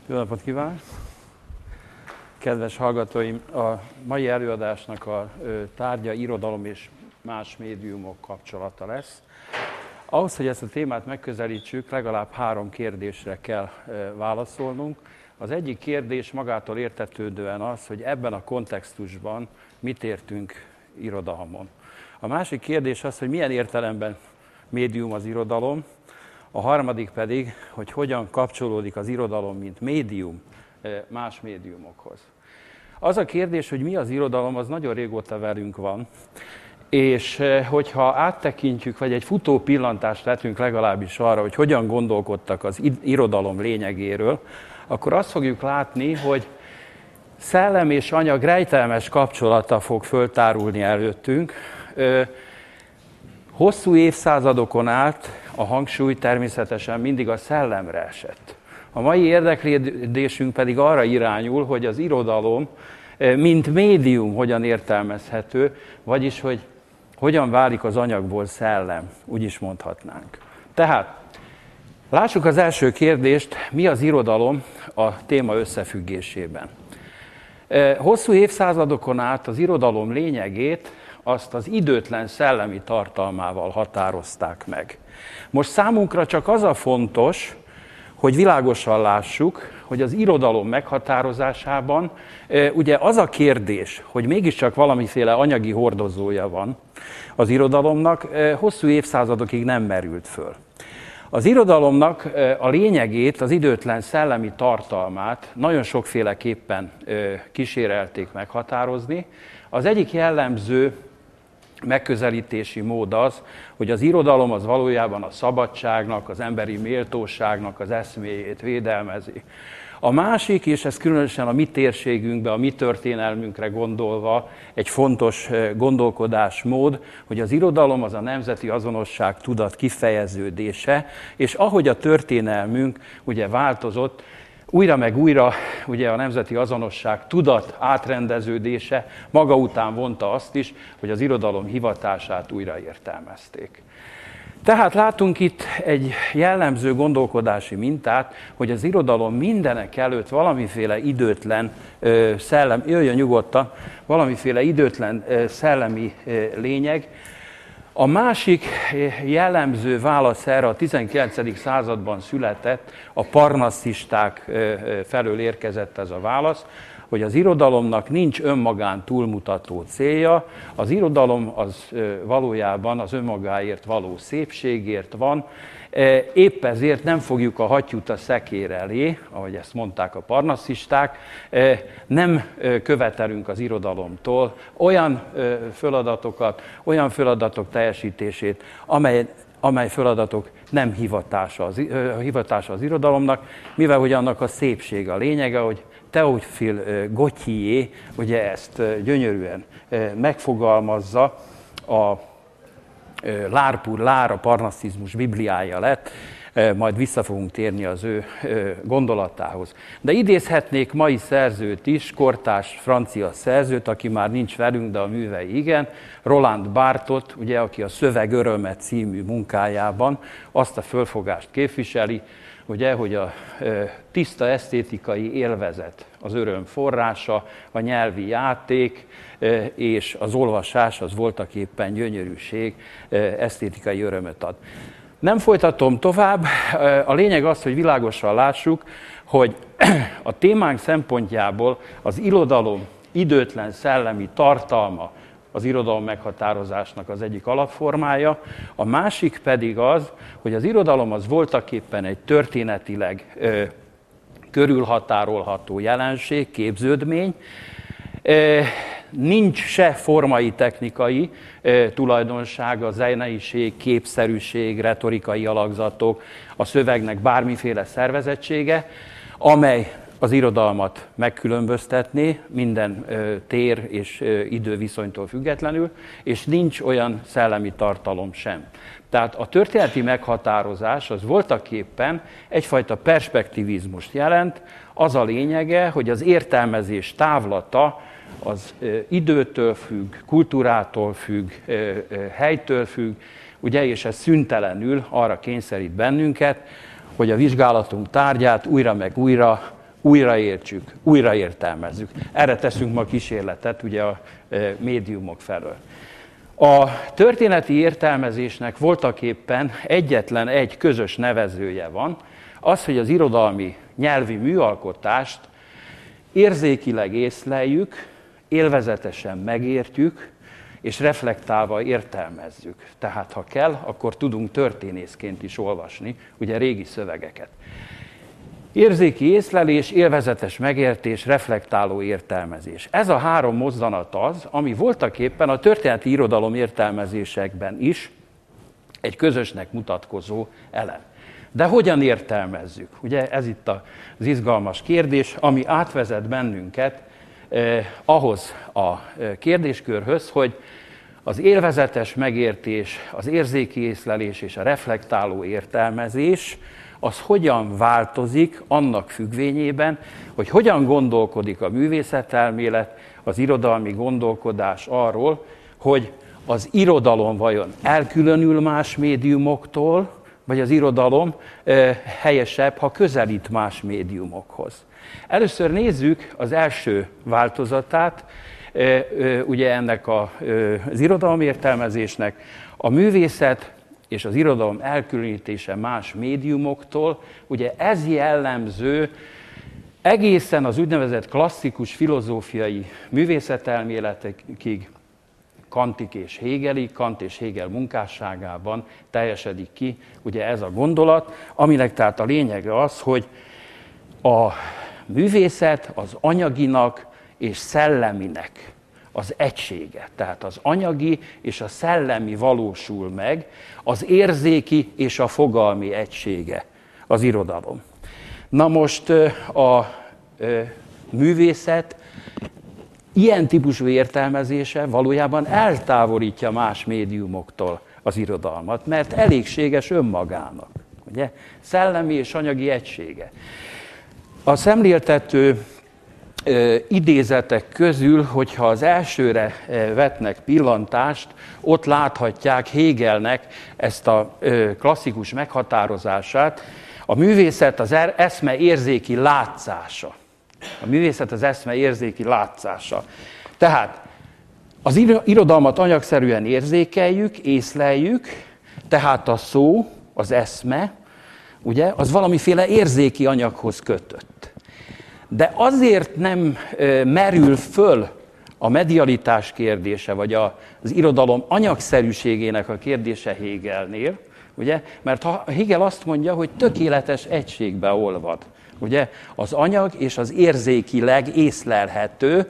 Jó napot kívánok! Kedves hallgatóim, a mai előadásnak a tárgya irodalom és más médiumok kapcsolata lesz. Ahhoz, hogy ezt a témát megközelítsük, legalább 3 kérdésre kell válaszolnunk. Az egyik kérdés magától értetődően az, hogy ebben a kontextusban mit értünk irodalmon. A másik kérdés az, hogy milyen értelemben médium az irodalom. A harmadik pedig, hogy hogyan kapcsolódik az irodalom, mint médium más médiumokhoz. Az a kérdés, hogy mi az irodalom, az nagyon régóta velünk van, és hogyha áttekintjük, vagy egy futó pillantást vetünk legalábbis arra, hogy hogyan gondolkodtak az irodalom lényegéről, akkor azt fogjuk látni, hogy szellem és anyag rejtelmes kapcsolata fog föltárulni előttünk. Hosszú évszázadokon át a hangsúly természetesen mindig a szellemre esett. A mai érdeklődésünk pedig arra irányul, hogy az irodalom, mint médium hogyan értelmezhető, vagyis hogy hogyan válik az anyagból szellem, úgy is mondhatnánk. Tehát lássuk az első kérdést, mi az irodalom a téma összefüggésében. Hosszú évszázadokon át az irodalom lényegét azt az időtlen szellemi tartalmával határozták meg. Most számunkra csak az a fontos, hogy világosan lássuk, hogy az irodalom meghatározásában ugye az a kérdés, hogy mégiscsak valamiféle anyagi hordozója van az irodalomnak, hosszú évszázadokig nem merült föl. Az irodalomnak a lényegét, az időtlen szellemi tartalmát nagyon sokféleképpen kísérelték meghatározni. Az egyik jellemző megközelítési mód az, hogy az irodalom az valójában a szabadságnak, az emberi méltóságnak az eszméjét védelmezi. A másik, és ez különösen a mi térségünkbe, a mi történelmünkre gondolva egy fontos gondolkodásmód, hogy az irodalom az a nemzeti azonosság tudat kifejeződése, és ahogy a történelmünk ugye változott, újra meg újra ugye a nemzeti azonosság tudat átrendeződése maga után vonta azt is, hogy az irodalom hivatását újra értelmezték. Tehát látunk itt egy jellemző gondolkodási mintát, hogy az irodalom mindenek előtt valamiféle időtlen valamiféle időtlen szellemi lényeg. A másik jellemző válasz erre a 19. században született, a parnasszisták felől érkezett ez a válasz, hogy az irodalomnak nincs önmagán túlmutató célja, az irodalom az valójában az önmagáért való szépségért van, épp ezért nem fogjuk a hattyút a szekér elé, ahogy ezt mondták a parnasszisták, nem követelünk az irodalomtól olyan feladatok teljesítését, amely feladatok nem hivatása az irodalomnak, mivel hogy annak a szépsége a lényege, hogy Théophile Gautier ugye ezt gyönyörűen megfogalmazza, a L'Art pour l'Art, a parnasszizmus bibliája lett, majd vissza fogunk térni az ő gondolatához. De idézhetnék mai szerzőt is, kortárs francia szerzőt, aki már nincs velünk, de a művei igen, Roland Barthesot, ugye, aki a Szöveg öröme című munkájában azt a fölfogást képviseli, ugye, hogy a tiszta esztétikai élvezet az öröm forrása, a nyelvi játék és az olvasás az voltaképpen gyönyörűség, esztétikai örömöt ad. Nem folytatom tovább, a lényeg az, hogy világosan lássuk, hogy a témánk szempontjából az irodalom időtlen szellemi tartalma az irodalom meghatározásnak az egyik alapformája, a másik pedig az, hogy az irodalom az voltaképpen egy történetileg körülhatárolható jelenség, képződmény, nincs se formai technikai tulajdonsága, zeneiség, képszerűség, retorikai alakzatok, a szövegnek bármiféle szervezettsége, amely az irodalmat megkülönböztetné minden tér és időviszonytól függetlenül, és nincs olyan szellemi tartalom sem. Tehát a történeti meghatározás az voltaképpen egyfajta perspektivizmust jelent, az a lényege, hogy az értelmezés távlata az időtől függ, kultúrától függ, helytől függ, ugye, és ez szüntelenül arra kényszerít bennünket, hogy a vizsgálatunk tárgyát újra meg újra újraértsük, újraértelmezzük. Erre teszünk ma kísérletet ugye a médiumok felől. A történeti értelmezésnek voltaképpen egyetlen egy közös nevezője van, az, hogy az irodalmi nyelvi műalkotást érzékileg észleljük, élvezetesen megértjük, és reflektálva értelmezzük. Tehát, ha kell, akkor tudunk történészként is olvasni, ugye régi szövegeket. Érzéki észlelés, élvezetes megértés, reflektáló értelmezés. Ez a három mozzanat az, ami voltaképpen a történeti irodalom értelmezésekben is egy közösnek mutatkozó elem. De hogyan értelmezzük? Ugye ez itt az izgalmas kérdés, ami átvezet bennünket ahhoz a kérdéskörhöz, hogy az élvezetes megértés, az érzéki észlelés és a reflektáló értelmezés az hogyan változik annak függvényében, hogy hogyan gondolkodik a művészetelmélet, az irodalmi gondolkodás arról, hogy az irodalom vajon elkülönül más médiumoktól, vagy az irodalom helyesebb, ha közelít más médiumokhoz. Először nézzük az első változatát, ugye ennek az irodalom értelmezésnek, a művészet és az irodalom elkülönítése más médiumoktól, ugye ez jellemző egészen az úgynevezett klasszikus filozófiai művészetelméletekig, Kantig és Hegelig, Kant és Hegel munkásságában teljesedik ki ugye ez a gondolat, aminek tehát a lényege az, hogy a művészet az anyaginak és szelleminek az egysége. Tehát az anyagi és a szellemi valósul meg, az érzéki és a fogalmi egysége az irodalom. Na most a művészet ilyen típusú értelmezése valójában eltávolítja más médiumoktól az irodalmat, mert elégséges önmagának. Ugye? Szellemi és anyagi egysége. A szemléltető idézetek közül, hogyha az elsőre vetnek pillantást, ott láthatják Hegelnek ezt a klasszikus meghatározását, a művészet az eszme érzéki látszása. A művészet az eszme érzéki látszása. Tehát az irodalmat anyagszerűen érzékeljük, észleljük, tehát a szó, az eszme, ugye, az valamiféle érzéki anyaghoz kötött. De azért nem merül föl a medialitás kérdése, vagy az irodalom anyagszerűségének a kérdése Hegelnél, ugye, mert Hegel azt mondja, hogy tökéletes egységbe olvad. Ugye, az anyag és az érzékileg észlelhető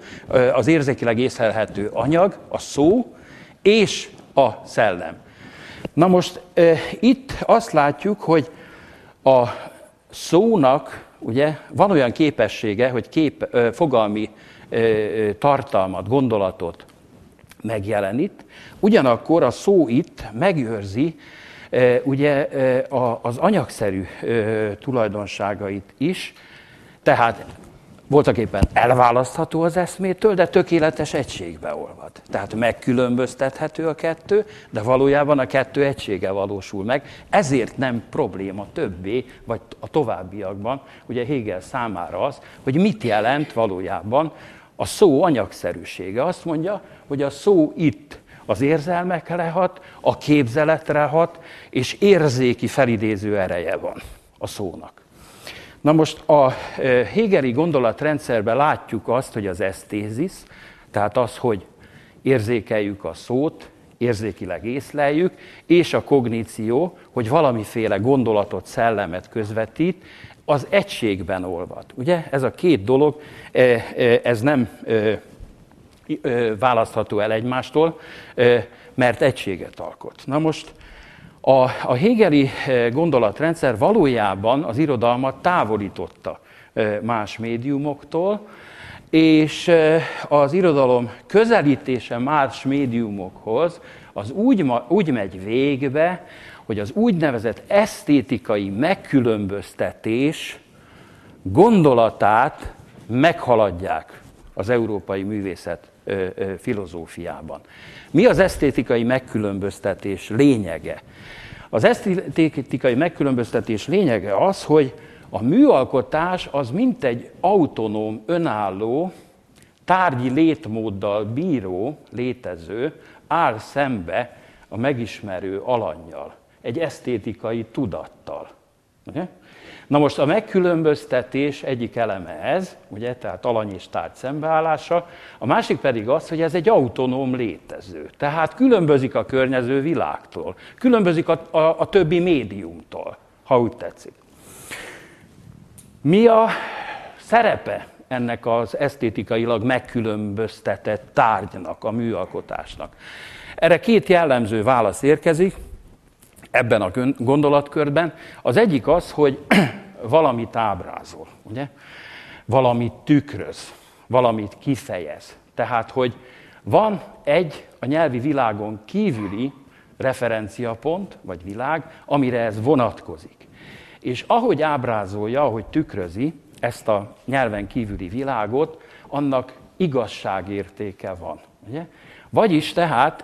anyag, a szó és a szellem. Na most itt azt látjuk, hogy a szónak ugye, van olyan képessége, hogy fogalmi tartalmat, gondolatot megjelenít, ugyanakkor a szó itt megőrzi ugye az anyagszerű tulajdonságait is, tehát voltaképpen elválasztható az eszmétől, de tökéletes egységbe olvad. Tehát megkülönböztethető a kettő, de valójában a kettő egysége valósul meg, ezért nem probléma többé, vagy a továbbiakban, ugye Hegel számára az, hogy mit jelent valójában a szó anyagszerűsége. Azt mondja, hogy a szó itt az érzelmekre hat, a képzeletre hat, és érzéki felidéző ereje van a szónak. Na most a hegeli gondolatrendszerben látjuk azt, hogy az esztézis, tehát az, hogy érzékeljük a szót, érzékileg észleljük, és a kogníció, hogy valamiféle gondolatot, szellemet közvetít, az egységben olvad. Ugye ez a két dolog, ez nem választható el egymástól, mert egységet alkot. Na most a hegeli gondolatrendszer valójában az irodalmat távolította más médiumoktól, és az irodalom közelítése más médiumokhoz az úgy megy végbe, hogy az úgynevezett esztétikai megkülönböztetés gondolatát meghaladják az európai művészet filozófiában. Mi az esztétikai megkülönböztetés lényege? Az esztétikai megkülönböztetés lényege az, hogy A műalkotás az mintegy autonóm, önálló, tárgyi létmóddal bíró, létező, áll szembe a megismerő alannyal, egy esztétikai tudattal. Ugye? Na most a megkülönböztetés egyik eleme ez, ugye, tehát alany és tárgy szembeállása, a másik pedig az, hogy ez egy autonóm létező. Tehát különbözik a környező világtól, különbözik a többi médiumtól, ha úgy tetszik. Mi a szerepe ennek az esztétikailag megkülönböztetett tárgynak, a műalkotásnak? Erre két jellemző válasz érkezik ebben a gondolatkörben. Az egyik az, hogy valamit ábrázol, ugye? Valamit tükröz, valamit kifejez. Tehát, hogy van egy a nyelvi világon kívüli referenciapont, vagy világ, amire ez vonatkozik. És ahogy ábrázolja, ahogy tükrözi ezt a nyelven kívüli világot, annak igazságértéke van. Ugye? Vagyis tehát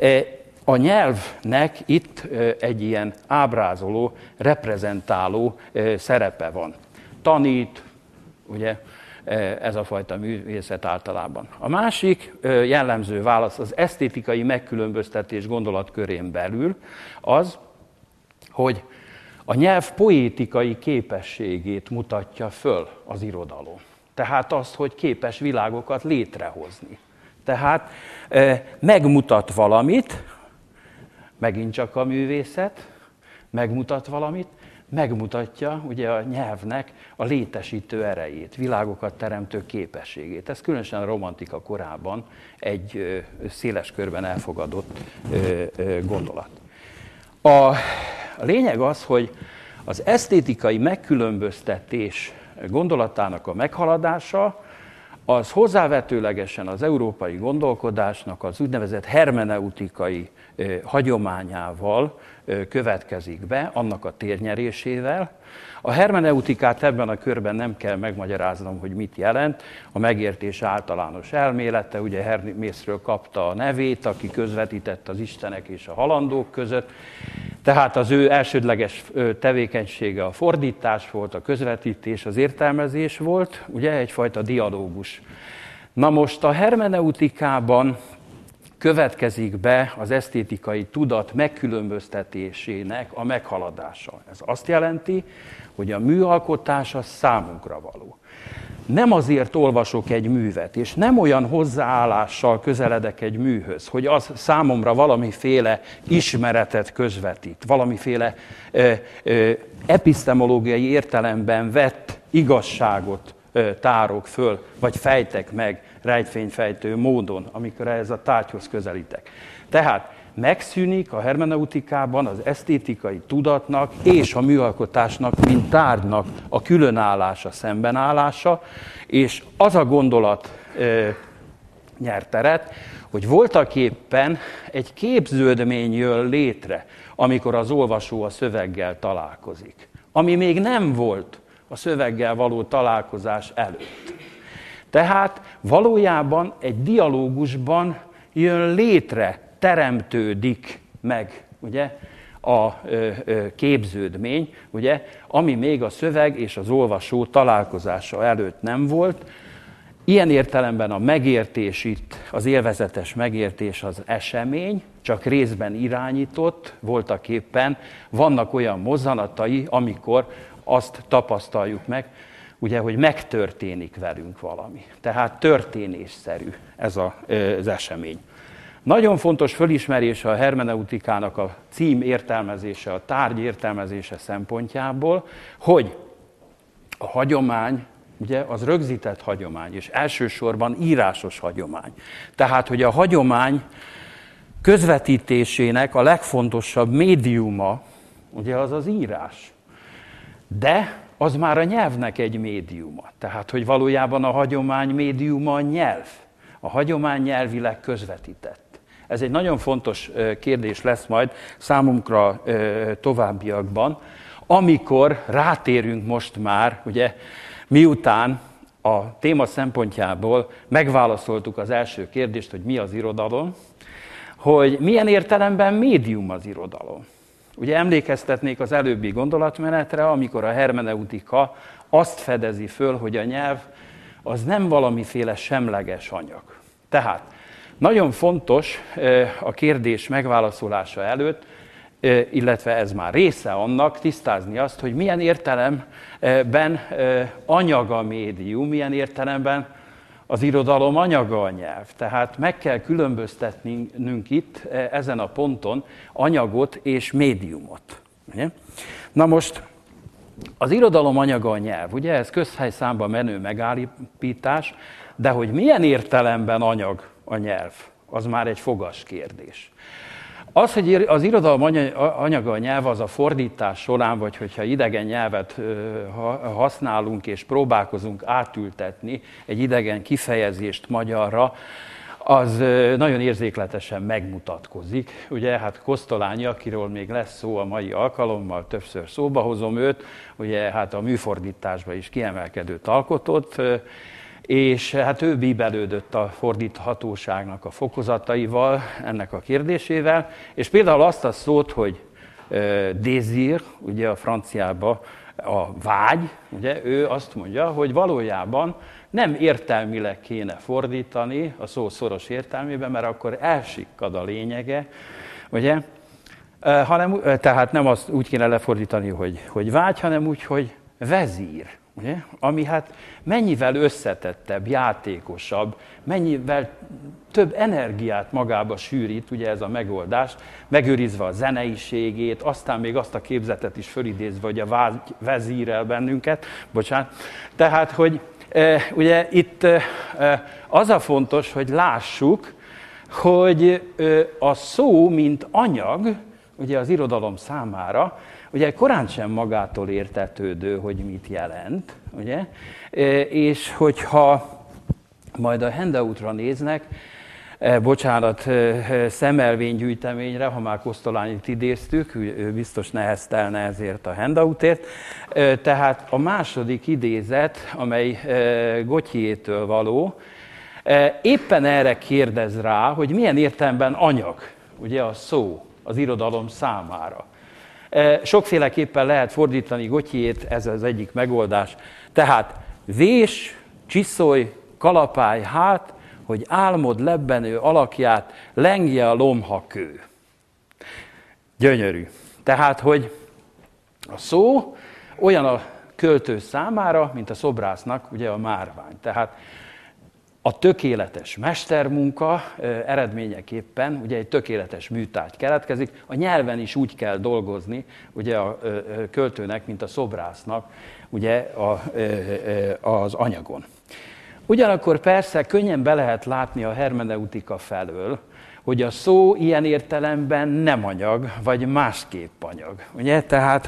a nyelvnek itt egy ilyen ábrázoló, reprezentáló szerepe van. Tanít, ugye, ez a fajta művészet általában. A másik jellemző válasz az esztétikai megkülönböztetés gondolatkörén belül az, hogy a nyelv poétikai képességét mutatja föl az irodalom. Tehát azt, hogy képes világokat létrehozni. Tehát megmutat valamit, megint csak a művészet, megmutat valamit, megmutatja ugye a nyelvnek a létesítő erejét, világokat teremtő képességét. Ez különösen a romantika korában egy széles körben elfogadott gondolat. A lényeg az, hogy az esztétikai megkülönböztetés gondolatának a meghaladása az hozzávetőlegesen az európai gondolkodásnak az úgynevezett hermeneutikai hagyományával következik be, annak a térnyerésével. A hermeneutikát ebben a körben nem kell megmagyaráznom, hogy mit jelent. A megértés általános elmélete, ugye Hermészről kapta a nevét, aki közvetített az istenek és a halandók között. Tehát az ő elsődleges tevékenysége a fordítás volt, a közvetítés, az értelmezés volt, ugye egyfajta dialógus. Na most a hermeneutikában következik be az esztétikai tudat megkülönböztetésének a meghaladása. Ez azt jelenti, hogy a műalkotás az számunkra való. Nem azért olvasok egy művet, és nem olyan hozzáállással közeledek egy műhöz, hogy az számomra valamiféle ismeretet közvetít, valamiféle epistemológiai értelemben vett igazságot tárok föl, vagy fejtek meg rejtvényfejtő módon, amikor ehhez a tárgyhoz közelítek. Tehát megszűnik a hermeneutikában az esztétikai tudatnak és a műalkotásnak, mint tárgynak a különállása, szembenállása, és az a gondolat nyert teret, hogy voltaképpen egy képződmény jön létre, amikor az olvasó a szöveggel találkozik, ami még nem volt a szöveggel való találkozás előtt. Tehát valójában egy dialógusban jön létre, teremtődik meg, ugye, a képződmény, ugye, ami még a szöveg és az olvasó találkozása előtt nem volt. Ilyen értelemben a megértés itt, az élvezetes megértés az esemény, csak részben irányított, voltaképpen vannak olyan mozzanatai, amikor azt tapasztaljuk meg, ugye, hogy megtörténik velünk valami. Tehát történésszerű ez az esemény. Nagyon fontos fölismerése a hermeneutikának a cím értelmezése, a tárgy értelmezése szempontjából, hogy a hagyomány, ugye, az rögzített hagyomány, és elsősorban írásos hagyomány. Tehát, hogy a hagyomány közvetítésének a legfontosabb médiuma, ugye, az az írás. De az már a nyelvnek egy médiuma. Tehát, hogy valójában a hagyomány médiuma a nyelv. A hagyomány nyelvileg közvetített. Ez egy nagyon fontos kérdés lesz majd számunkra továbbiakban, amikor rátérünk most már, ugye, miután a téma szempontjából megválaszoltuk az első kérdést, hogy mi az irodalom, hogy milyen értelemben médium az irodalom. Ugye emlékeztetnék az előbbi gondolatmenetre, amikor a hermeneutika azt fedezi föl, hogy a nyelv az nem valamiféle semleges anyag. Tehát nagyon fontos a kérdés megválaszolása előtt, illetve ez már része annak, tisztázni azt, hogy milyen értelemben anyag a médium, milyen értelemben az irodalom anyaga a nyelv. Tehát meg kell különböztetnünk itt ezen a ponton anyagot és médiumot. Ugye? Na most az irodalom anyaga a nyelv, ugye ez közhelyszámba menő megállapítás, de hogy milyen értelemben anyag a nyelv, az már egy fogas kérdés. Az, hogy az irodalom anyaga a nyelv, az a fordítás során, vagy hogyha idegen nyelvet használunk és próbálkozunk átültetni egy idegen kifejezést magyarra, az nagyon érzékletesen megmutatkozik. Ugye, hát Kosztolányi, akiről még lesz szó a mai alkalommal, többször szóba hozom őt, ugye, hát a műfordításban is kiemelkedőt alkotott, és hát ő bíbelődött a fordíthatóságnak a fokozataival, ennek a kérdésével, és például azt a szót, hogy désir, ugye a franciában a vágy, ugye ő azt mondja, hogy valójában nem értelmileg kéne fordítani a szó szoros értelmében, mert akkor elsikkad a lényege, ugye? Tehát nem azt úgy kéne lefordítani, hogy vágy, hanem úgy, hogy vezír. Ugye? Ami hát mennyivel összetettebb, játékosabb, mennyivel több energiát magába sűrít, ugye ez a megoldás, megőrizve a zeneiségét, aztán még azt a képzetet is fölidézve, hogy a vágy vezírel bennünket, bocsánat. Tehát, hogy ugye itt az a fontos, hogy lássuk, hogy a szó, mint anyag, ugye az irodalom számára, ugye korán sem magától értetődő, hogy mit jelent, ugye? És hogyha majd a handoutra néznek, bocsánat, szemelvénygyűjteményre, ha már Kosztolányit idéztük, ő biztos neheztelne ezért a handoutért. Tehát a második idézet, amely Gautier-től való, éppen erre kérdez rá, hogy milyen értelemben anyag, ugye a szó az irodalom számára. Sokféleképpen lehet fordítani Gautier-t, ez az egyik megoldás. Tehát vés, csiszolj, kalapálj hát, hogy álmod lebbenő alakját lengje a lomhakő. Gyönyörű. Tehát, hogy a szó olyan a költő számára, mint a szobrásznak ugye a márvány. Tehát a tökéletes mestermunka eredményeképpen ugye egy tökéletes műtárgy keletkezik. A nyelven is úgy kell dolgozni ugye a költőnek, mint a szobrásznak ugye az anyagon. Ugyanakkor persze könnyen be lehet látni a hermeneutika felől, hogy a szó ilyen értelemben nem anyag, vagy másképp anyag. Ugye? Tehát,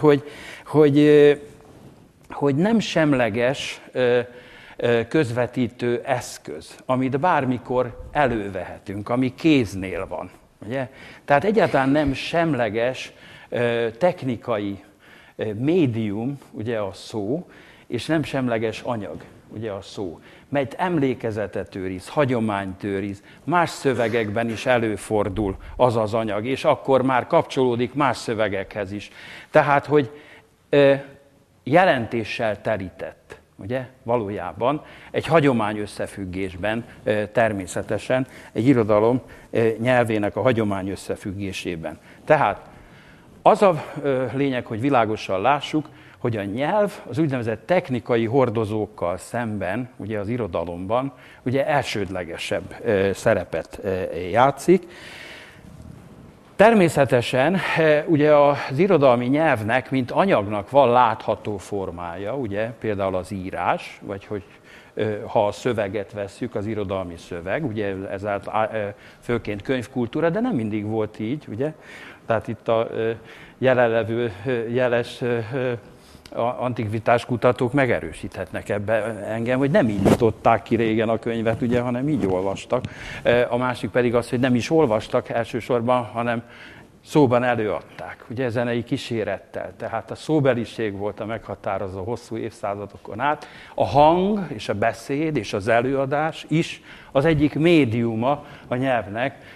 hogy nem semleges közvetítő eszköz, amit bármikor elővehetünk, ami kéznél van. Ugye? Tehát egyáltalán nem semleges technikai médium, ugye a szó, és nem semleges anyag, ugye a szó, mert emlékezetet őriz, hagyományt őriz, más szövegekben is előfordul az az anyag, és akkor már kapcsolódik más szövegekhez is. Tehát, hogy jelentéssel terített, ugye, valójában egy hagyomány összefüggésben természetesen, egy irodalom nyelvének a hagyomány összefüggésében. Tehát az a lényeg, hogy világosan lássuk, hogy a nyelv az úgynevezett technikai hordozókkal szemben, ugye az irodalomban, ugye elsődlegesebb szerepet játszik. Természetesen ugye az irodalmi nyelvnek, mint anyagnak van látható formája, ugye például az írás, vagy hogy ha a szöveget vesszük, az irodalmi szöveg, ugye ezáltal főként könyvkultúra, de nem mindig volt így, ugye? Tehát itt a jelenlevő jeles antikvitás kutatók megerősíthetnek ebbe engem, hogy nem így nyitották ki régen a könyvet, ugye, hanem így olvastak. A másik pedig az, hogy nem is olvastak elsősorban, hanem szóban előadták, ugye zenei kísérettel. Tehát a szóbeliség volt a meghatározó hosszú évszázadokon át. A hang és a beszéd és az előadás is az egyik médiuma a nyelvnek,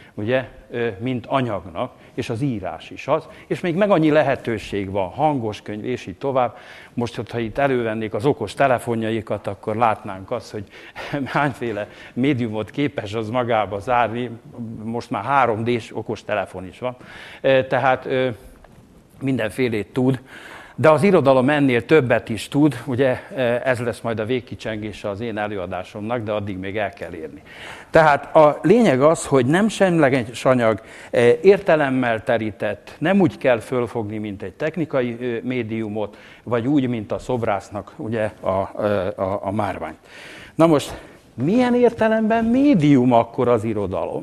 ugye, mint anyagnak, és az írás is az, és még meg annyi lehetőség van, hangos könyv, és így tovább. Most, ha itt elővennék az okos telefonjaikat, akkor látnánk azt, hogy hányféle médiumot képes az magába zárni, most már 3D-s okos telefon is van, tehát mindenfélét tud, de az irodalom ennél többet is tud, ugye ez lesz majd a végkicsengése az én előadásomnak, de addig még el kell érni. Tehát a lényeg az, hogy nem semleges anyag, értelemmel terített, nem úgy kell fölfogni, mint egy technikai médiumot, vagy úgy, mint a szobrásznak ugye a márványt. Na most, milyen értelemben médium akkor az irodalom?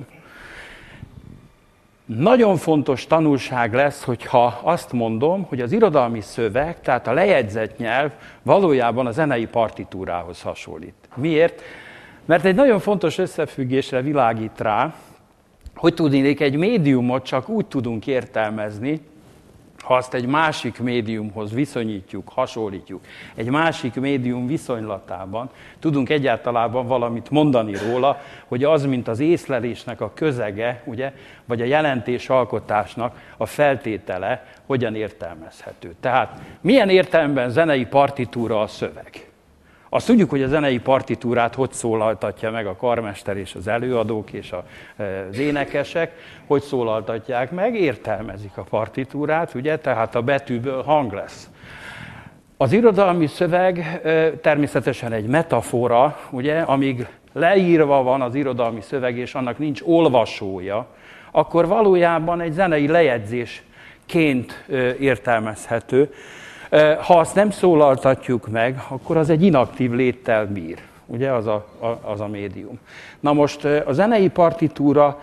Nagyon fontos tanulság lesz, hogyha azt mondom, hogy az irodalmi szöveg, tehát a lejegyzett nyelv valójában a zenei partitúrához hasonlít. Miért? Mert egy nagyon fontos összefüggésre világít rá, hogy tudnék egy médiumot csak úgy tudunk értelmezni, ha azt egy másik médiumhoz viszonyítjuk, hasonlítjuk, egy másik médium viszonylatában tudunk egyáltalán valamit mondani róla, hogy az, mint az észlelésnek a közege, ugye, vagy a jelentésalkotásnak a feltétele, hogyan értelmezhető. Tehát milyen értelemben zenei partitúra a szöveg? Azt tudjuk, hogy a zenei partitúrát hogy szólaltatja meg a karmester és az előadók és az énekesek, hogy szólaltatják meg, értelmezik a partitúrát, ugye, tehát a betűből hang lesz. Az irodalmi szöveg természetesen egy metafora, ugye, amíg leírva van az irodalmi szöveg, és annak nincs olvasója, akkor valójában egy zenei lejegyzésként értelmezhető. Ha azt nem szólaltatjuk meg, akkor az egy inaktív léttel bír. Ugye, az a médium. Na most a zenei partitúra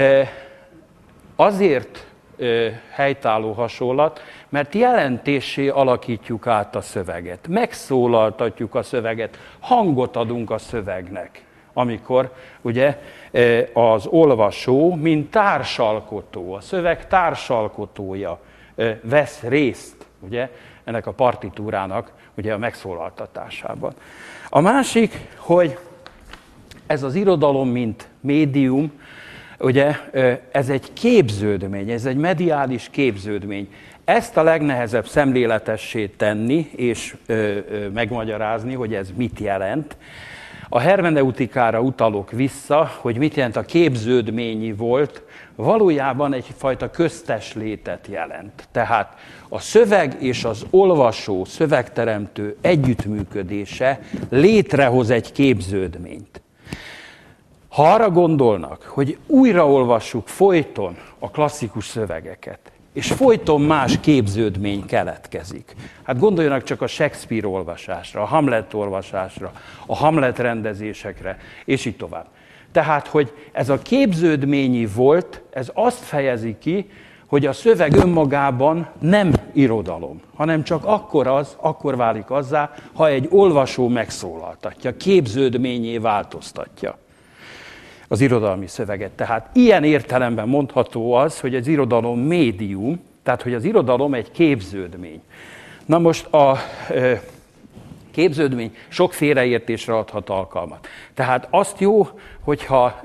azért helytálló hasonlat, mert jelentéssé alakítjuk át a szöveget. Megszólaltatjuk a szöveget, hangot adunk a szövegnek. Amikor ugye az olvasó, mint társalkotó, a szöveg társalkotója vesz részt, ugye, ennek a partitúrának ugye a megszólaltatásában. A másik, hogy ez az irodalom, mint médium, ugye, ez egy képződmény, ez egy mediális képződmény. Ezt a legnehezebb szemléletessé tenni és megmagyarázni, hogy ez mit jelent. A hermeneutikára utalok vissza, hogy mit jelent a képződményi volt, valójában egyfajta köztes létet jelent. Tehát a szöveg és az olvasó, szövegteremtő együttműködése létrehoz egy képződményt. Ha arra gondolnak, hogy újraolvassuk folyton a klasszikus szövegeket, és folyton más képződmény keletkezik. Hát gondoljanak csak a Shakespeare olvasásra, a Hamlet olvasásra, a Hamlet rendezésekre, és így tovább. Tehát, hogy ez a képződményi volt, ez azt fejezi ki, hogy a szöveg önmagában nem irodalom, hanem csak akkor válik azzá, ha egy olvasó megszólaltatja, képződményé változtatja az irodalmi szöveget. Tehát ilyen értelemben mondható az, hogy az irodalom médium, tehát hogy az irodalom egy képződmény. Na most a képződmény sok félreértésre adhat alkalmat. Tehát azt jó, hogyha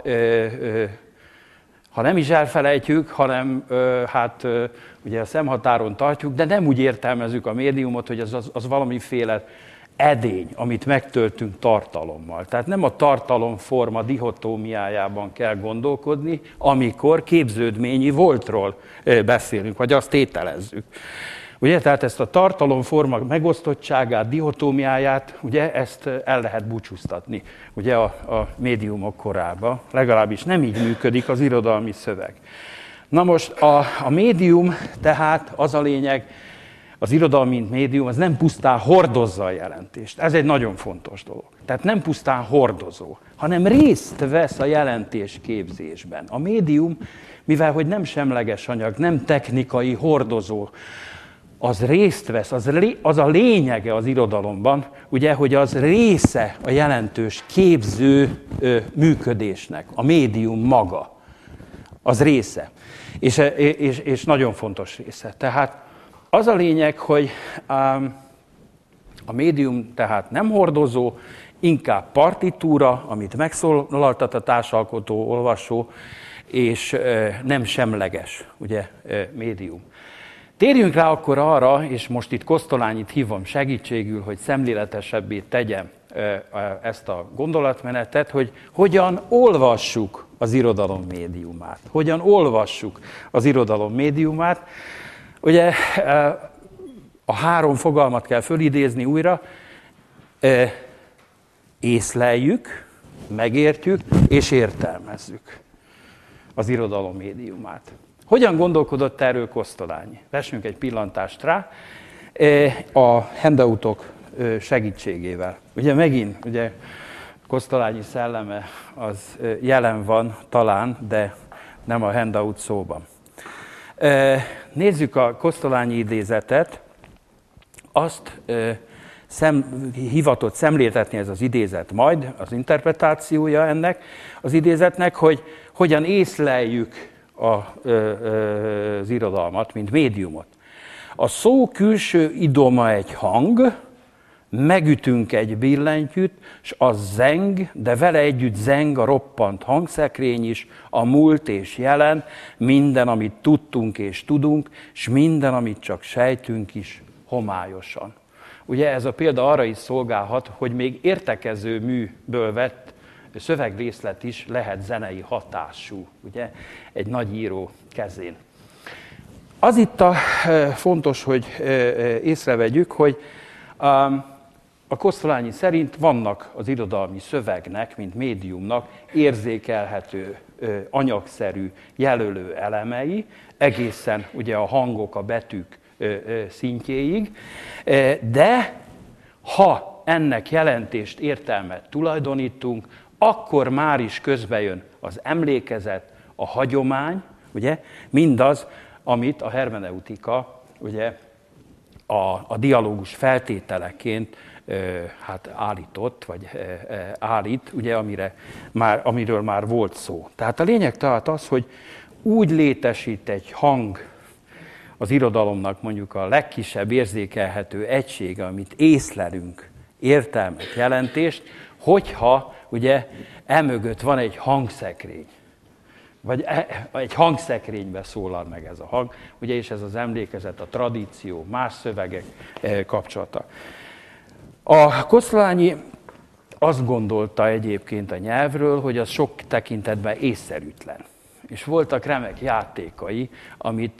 ha nem is elfelejtjük, hanem ugye a szemhatáron tartjuk, de nem úgy értelmezzük a médiumot, hogy az valamiféle edény, amit megtöltünk tartalommal. Tehát nem a tartalomforma dihotómiájában kell gondolkodni, amikor képződményi voltról beszélünk, vagy azt tételezzük. Ugye, tehát ezt a tartalomforma megosztottságát, dihotómiáját, ugye, ezt el lehet búcsúztatni ugye, a médiumok korában. Legalábbis nem így működik az irodalmi szöveg. Na most a médium, tehát az a lényeg, az irodalom, mint médium, az nem pusztán hordozza a jelentést. Ez egy nagyon fontos dolog. Tehát nem pusztán hordozó, hanem részt vesz a jelentésképzésben. A médium, mivel hogy nem semleges anyag, nem technikai hordozó, az részt vesz, az a lényege az irodalomban, ugye, hogy az része a jelentős képző működésnek, a médium maga. Az része. És nagyon fontos része. Tehát az a lényeg, hogy a médium tehát nem hordozó, inkább partitúra, amit megszólaltat a társalkotó, olvasó, és nem semleges, ugye, médium. Térjünk rá akkor arra, és most itt Kosztolányit hívom segítségül, hogy szemléletesebbé tegyem ezt a gondolatmenetet, hogy hogyan olvassuk az irodalom médiumát. Hogyan olvassuk az irodalom médiumát. Ugye a 3 fogalmat kell fölidézni újra. Észleljük, megértjük és értelmezzük az irodalom médiumát. Hogyan gondolkodott erről Kosztolányi? Vessünk egy pillantást rá a handoutok segítségével. Ugye megint, ugye Kosztolányi szelleme az jelen van talán, de nem a handout szóban. Nézzük a Kosztolányi idézetet. Azt hivatott szemléltetni ez az idézet majd, az interpretációja ennek az idézetnek, hogy hogyan észleljük az irodalmat, mint médiumot. A szó külső idoma egy hang, megütünk egy billentyűt, s az zeng, de vele együtt zeng a roppant hangszekrény is, a múlt és jelen, minden, amit tudtunk és tudunk, s minden, amit csak sejtünk is homályosan. Ugye ez a példa arra is szolgálhat, hogy még értekező műből vett szövegrészlet is lehet zenei hatású, ugye, egy nagy író kezén. Az itt fontos, hogy észrevegyük, hogy a Kosztolányi szerint vannak az irodalmi szövegnek, mint médiumnak érzékelhető, anyagszerű, jelölő elemei, egészen ugye a hangok, a betűk szintjéig, de ha ennek jelentést, értelmet tulajdonítunk, akkor már is közbejön az emlékezet, a hagyomány, ugye, mindaz, amit a hermeneutika ugye, a dialógus feltételeként állított, vagy állít, ugye, amiről már volt szó. Tehát a lényeg tehát az, hogy úgy létesít egy hang az irodalomnak mondjuk a legkisebb érzékelhető egysége, amit észlelünk, értelmet, jelentést, hogyha ugye emögött van egy hangszekrény, vagy egy hangszekrénybe szólal meg ez a hang, ugye, és ez az emlékezet, a tradíció, más szövegek kapcsolata. A Kosztolányi azt gondolta egyébként a nyelvről, hogy az sok tekintetben észszerűtlen. És voltak remek játékai, amit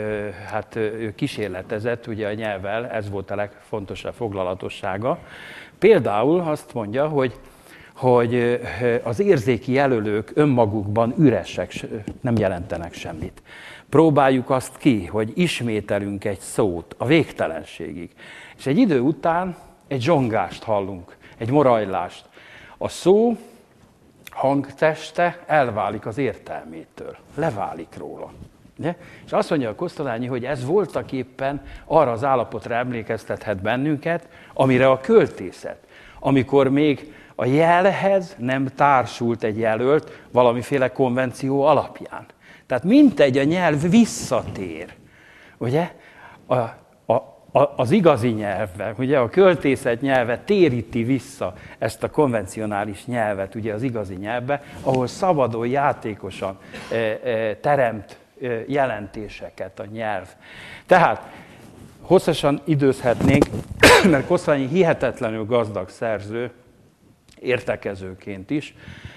ő kísérletezett ugye a nyelvvel, ez volt a legfontosabb foglalatossága. Például azt mondja, hogy az érzéki jelölők önmagukban üresek, nem jelentenek semmit. Próbáljuk azt ki, hogy ismételünk egy szót a végtelenségig. És egy idő után egy zsongást hallunk, egy morajlást. A szó hangteste elválik az értelmétől, leválik róla. Ugye? És azt mondja a Kosztolányi, hogy ez voltaképpen arra az állapotra emlékeztethet bennünket, amire a költészet, amikor még a jelhez nem társult egy jelölt valamiféle konvenció alapján. Tehát mintegy a nyelv visszatér, ugye? Az igazi nyelvben, ugye a költészet nyelve téríti vissza ezt a konvencionális nyelvet ugye az igazi nyelvbe, ahol szabadon, játékosan teremt jelentéseket a nyelv. Tehát hosszasan időzhetnénk, mert Kosztolányi hihetetlenül gazdag szerző, értekezőként is,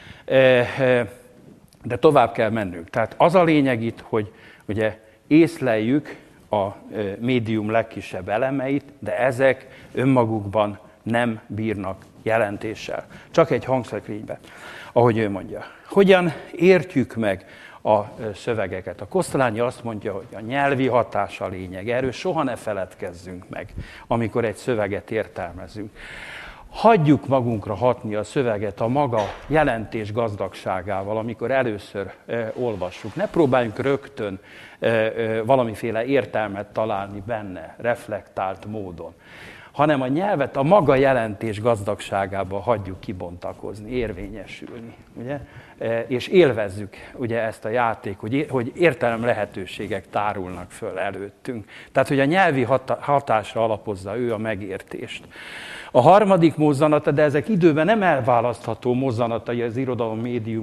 de tovább kell mennünk. Tehát az a lényeg itt, hogy ugye észleljük a médium legkisebb elemeit, de ezek önmagukban nem bírnak jelentéssel. Csak egy hangszekrényben, ahogy ő mondja. Hogyan értjük meg a szövegeket? A Kosztolányi azt mondja, hogy a nyelvi hatás a lényeg. Erről soha ne feledkezzünk meg, amikor egy szöveget értelmezünk. Hagyjuk magunkra hatni a szöveget a maga jelentés gazdagságával, amikor először olvassuk. Ne próbáljunk rögtön valamiféle értelmet találni benne, reflektált módon, hanem a nyelvet a maga jelentés gazdagságába hagyjuk kibontakozni, érvényesülni, ugye? És élvezzük ugye ezt a játékot, hogy értelem lehetőségek tárulnak föl előttünk. Tehát, hogy a nyelvi hatásra alapozza ő a megértést. A harmadik mozzanata, de ezek időben nem elválasztható mozzanatai az irodalom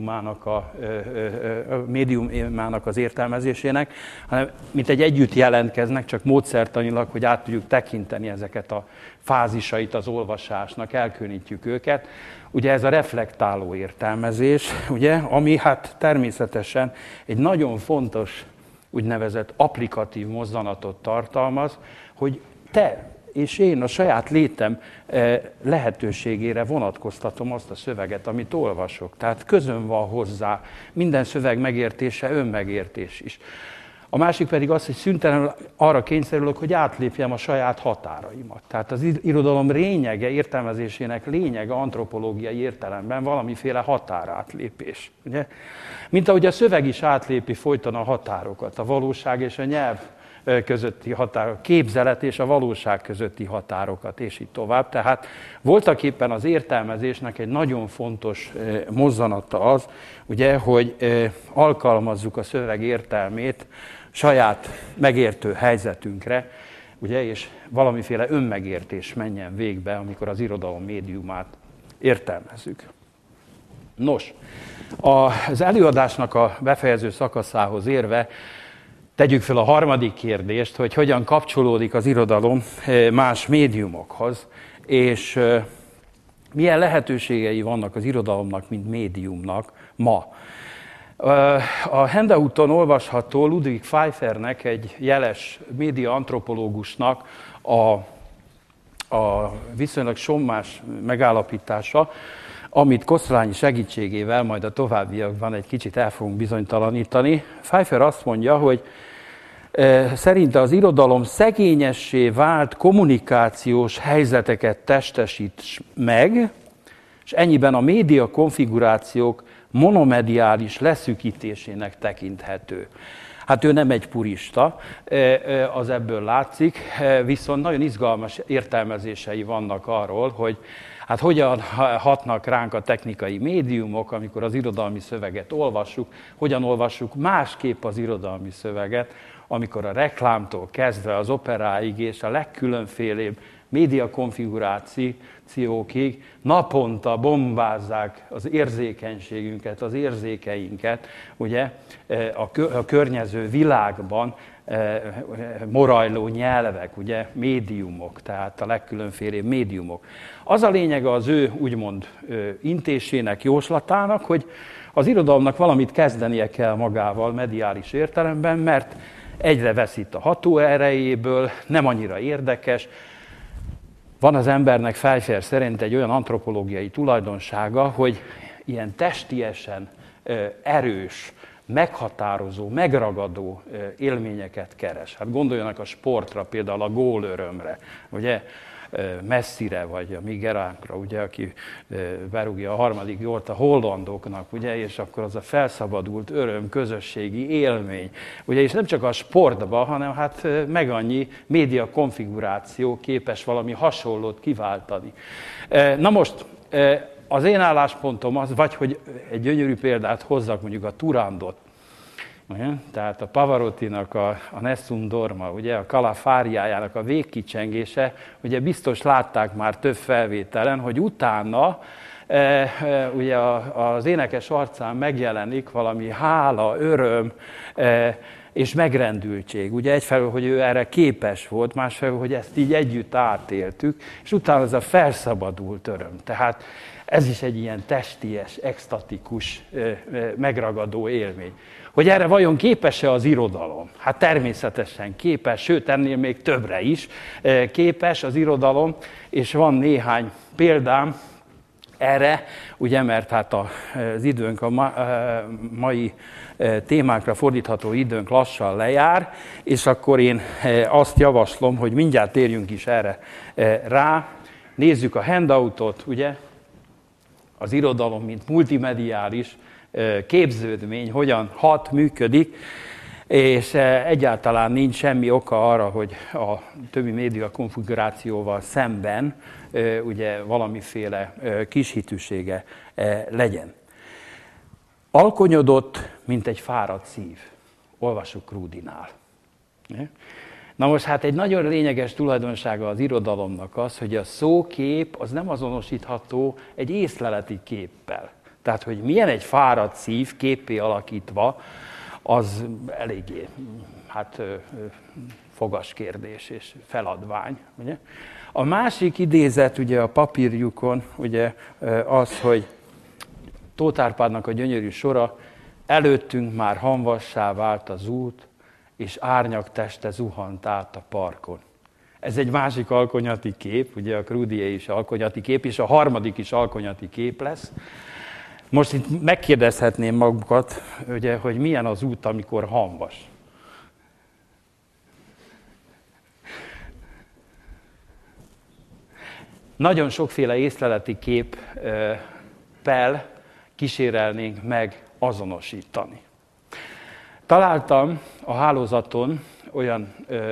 médiumának az értelmezésének, hanem mint együtt jelentkeznek, csak módszertanilag, hogy át tudjuk tekinteni ezeket a fázisait az olvasásnak, elkülönítjük őket. Ugye ez a reflektáló értelmezés, ugye, ami hát természetesen egy nagyon fontos úgynevezett applikatív mozzanatot tartalmaz, hogy te és én a saját létem lehetőségére vonatkoztatom azt a szöveget, amit olvasok. Tehát közöm van hozzá, minden szöveg megértése önmegértés is. A másik pedig az, hogy szüntelenül arra kényszerülök, hogy átlépjem a saját határaimat. Tehát az irodalom lényege, értelmezésének lényege antropológiai értelemben valamiféle határátlépés. Ugye? Mint ahogy a szöveg is átlépi folyton a határokat, a valóság és a nyelv közötti határok, képzelet és a valóság közötti határokat, és így tovább. Tehát voltaképpen az értelmezésnek egy nagyon fontos mozzanata az, ugye, hogy alkalmazzuk a szöveg értelmét saját megértő helyzetünkre, ugye, és valamiféle önmegértés menjen végbe, amikor az irodalom médiumát értelmezzük. Nos, az előadásnak a befejező szakaszához érve tegyük fel a harmadik kérdést, hogy hogyan kapcsolódik az irodalom más médiumokhoz, és milyen lehetőségei vannak az irodalomnak, mint médiumnak ma. A handouton olvasható Ludwig Pfeiffernek, egy jeles médiaantropológusnak a viszonylag sommás megállapítása, amit Kosztolányi segítségével majd a továbbiakban egy kicsit el fogunk bizonytalanítani. Pfeiffer azt mondja, hogy szerinte az irodalom szegényessé vált kommunikációs helyzeteket testesít meg, és ennyiben a média konfigurációk monomediális leszűkítésének tekinthető. Hát ő nem egy purista, az ebből látszik, viszont nagyon izgalmas értelmezései vannak arról, hogy hát hogyan hatnak ránk a technikai médiumok, amikor az irodalmi szöveget olvassuk, hogyan olvassuk másképp az irodalmi szöveget, amikor a reklámtól kezdve az operáig és a legkülönfélébb média konfigurációkig naponta bombázzák az érzékenységünket, az érzékeinket, ugye, a környező világban morajló nyelvek, ugye, médiumok, tehát a legkülönfélébb médiumok. Az a lényege az ő úgymond intésének, jóslatának, hogy az irodalomnak valamit kezdenie kell magával mediális értelemben, mert egyre veszít a hatóerejéből, nem annyira érdekes. Van az embernek Pfeiffer szerint egy olyan antropológiai tulajdonsága, hogy ilyen testiesen erős, meghatározó, megragadó élményeket keres. Hát gondoljanak a sportra, például a gólörömre, ugye, Messzire, vagy a Miguelánkra, ugye, aki berúgja a harmadik gólt a hollandoknak, ugye, és akkor az a felszabadult öröm, közösségi élmény. Ugye, és nem csak a sportban, hanem hát meg annyi média konfiguráció képes valami hasonlót kiváltani. Na most, az én álláspontom az, vagy hogy egy gyönyörű példát hozzak, mondjuk a Turandot, tehát a Pavarottinak a Nessun Dorma, ugye, a Calafáriájának a végkicsengése, ugye biztos látták már több felvételen, hogy utána ugye az énekes arcán megjelenik valami hála, öröm és megrendültség. Ugye egyfelől, hogy ő erre képes volt, másfelől, hogy ezt így együtt átéltük, és utána az a felszabadult öröm. Tehát ez is egy ilyen testies, extatikus, megragadó élmény. Hogy erre vajon képes-e az irodalom? Hát természetesen képes, sőt ennél még többre is képes az irodalom, és van néhány példám erre, ugye, mert hát az időnk, a mai témákra fordítható időnk lassan lejár, és akkor én azt javaslom, hogy mindjárt térjünk is erre rá. Nézzük a handoutot, ugye, az irodalom, mint multimediális képződmény, hogyan hat, működik. és egyáltalán nincs semmi oka arra, hogy a többi média konfigurációval szemben ugye valamiféle kishitűsége legyen. Alkonyodott, mint egy fáradt szív. Olvassuk Rudinál. Na most hát egy nagyon lényeges tulajdonsága az irodalomnak az, hogy a szókép az nem azonosítható egy észleleti képpel. Tehát, hogy milyen egy fáradt szív képpé alakítva, az eléggé fogas kérdés és feladvány. Ugye? A másik idézet ugye a papírjukon ugye, az, hogy Tóth Árpádnak a gyönyörű sora, előttünk már hamvassá vált az út, és árnyak teste zuhant át a parkon. Ez egy másik alkonyati kép, ugye a Crudié is alkonyati kép, és a harmadik is alkonyati kép lesz. Most itt megkérdezhetném magukat, ugye, hogy milyen az út, amikor hamvas. Nagyon sokféle észleleti képpel kísérelnénk meg azonosítani. Találtam a hálózaton olyan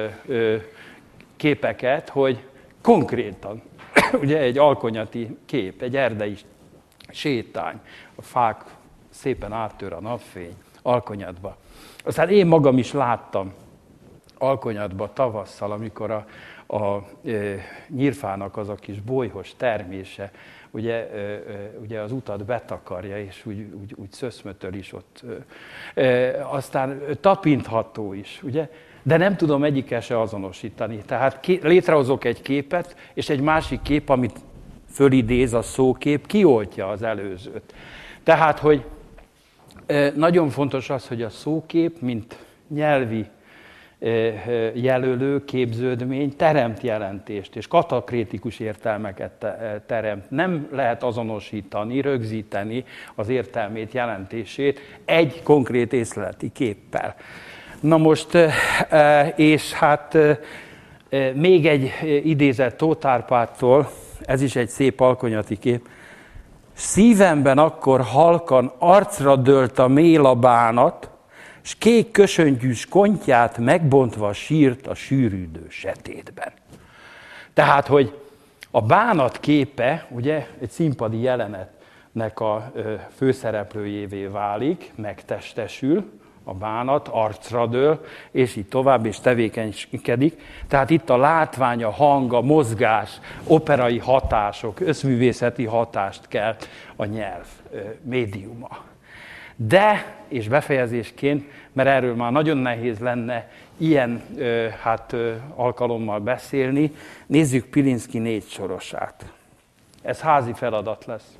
képeket, hogy konkrétan, ugye egy alkonyati kép, egy erdei sétány, a fák szépen áttör a napfény alkonyatba. Aztán én magam is láttam alkonyatba tavasszal, amikor a nyírfának az a kis bolyhos termése, ugye az utat betakarja, és úgy szöszmötöl is ott. Aztán tapintható is, ugye? De nem tudom egyikkel se azonosítani. Tehát létrehozok egy képet, és egy másik kép, amit fölidéz a szókép, kioltja az előzőt. Tehát, hogy nagyon fontos az, hogy a szókép, mint nyelvi jelölő, képződmény teremt jelentést, és katakrétikus értelmeket teremt. Nem lehet azonosítani, rögzíteni az értelmét, jelentését egy konkrét észleleti képpel. Na most, és hát még egy idézet Tóth Árpádtól, ez is egy szép alkonyati kép. Szívemben akkor halkan arcra dőlt a méla bánat, s kék kösöntyűs kontyát megbontva sírt a sűrűdő setétben. Tehát, hogy a bánat képe, ugye, egy színpadi jelenetnek a főszereplőjévé válik, megtestesül, a bánat arcra dől, és így tovább, és tevékenykedik. Tehát itt a látvány, a hang, a mozgás, operai hatások, összművészeti hatást kelt a nyelv médiuma. De, és befejezésként, mert erről már nagyon nehéz lenne ilyen alkalommal beszélni, nézzük Pilinszky 4 sorosát. Ez házi feladat lesz.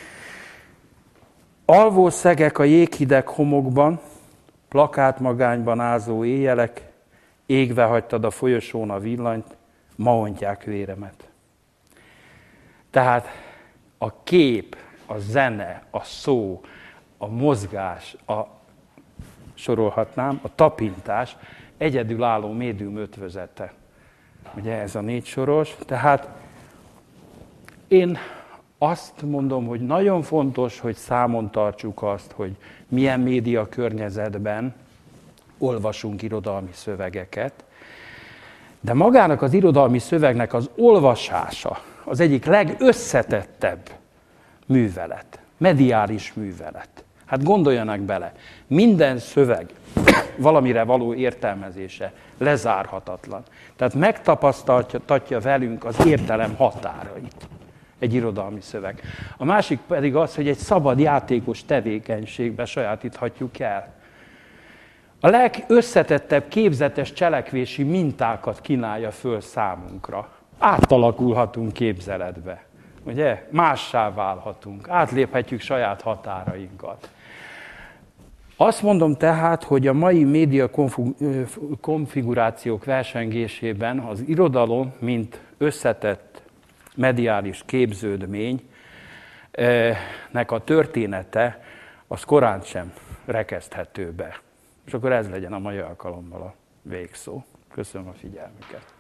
Alvó szegek a jéghideg homokban, plakátmagányban ázó éjjelek, égve hagytad a folyosón a villanyt, ma ontják véremet. Tehát a kép, a zene, a szó, a mozgás, sorolhatnám, a tapintás egyedülálló médium ötvözete. Ugye ez a 4 soros. Tehát én azt mondom, hogy nagyon fontos, hogy számon tartsuk azt, hogy milyen média környezetben olvasunk irodalmi szövegeket, de magának az irodalmi szövegnek az olvasása az egyik legösszetettebb művelet, mediális művelet. Hát gondoljanak bele, minden szöveg valamire való értelmezése lezárhatatlan. Tehát megtapasztaltatja velünk az értelem határait egy irodalmi szöveg. A másik pedig az, hogy egy szabad játékos tevékenységbe sajátíthatjuk el. A legösszetettebb képzetes cselekvési mintákat kínálja föl számunkra. Átalakulhatunk képzeletbe, ugye? Mássá válhatunk, átléphetjük saját határainkat. Azt mondom tehát, hogy a mai média konfigurációk versengésében az irodalom, mint összetett mediális képződménynek a története, az korán sem rekeszthető be. És akkor ez legyen a mai alkalommal a végszó. Köszönöm a figyelmüket.